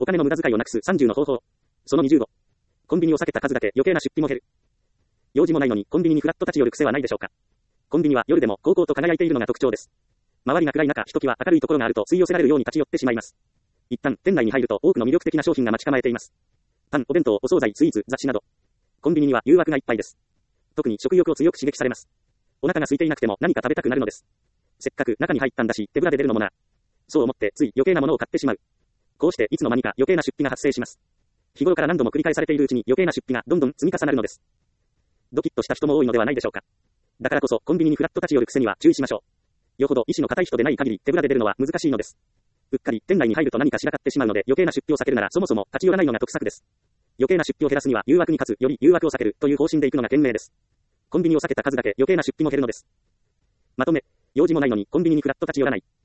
お金の無駄遣いをなくす30の方法。その25。コンビニを避けた数だけ余計な出費も減る。用事もないのにコンビニにフラッと立ち寄る癖はないでしょうか。コンビニは夜でも高々と輝いているのが特徴です。周りが暗い中、ひときわ明るいところがあると吸い寄せられるように立ち寄ってしまいます。一旦店内に入ると多くの魅力的な商品が待ち構えています。パン、お弁当、お惣菜、スイーツ、雑誌など。コンビニには誘惑がいっぱいです。特に食欲を強く刺激されます。お腹が空いていなくても何か食べたくなるのです。せっかく中に入ったんだし、手ぶらで出るのもな。そう思ってつい余計なものを買ってしまう。こうしていつの間にか余計な出費が発生します。日頃から何度も繰り返されているうちに余計な出費がどんどん積み重なるのです。ドキッとした人も多いのではないでしょうか。だからこそコンビニにフラッと立ち寄る癖には注意しましょう。よほど意志の固い人でない限り手ぶらで出るのは難しいのです。うっかり店内に入ると何かしらかってしまうので余計な出費を避けるならそもそも立ち寄らないのが得策です。余計な出費を減らすには誘惑に勝つより誘惑を避けるという方針でいくのが賢明です。コンビニを避けた数だけ余計な出費も減るのです。まとめ、用事もないのにコンビニにフラッと立ち寄らない。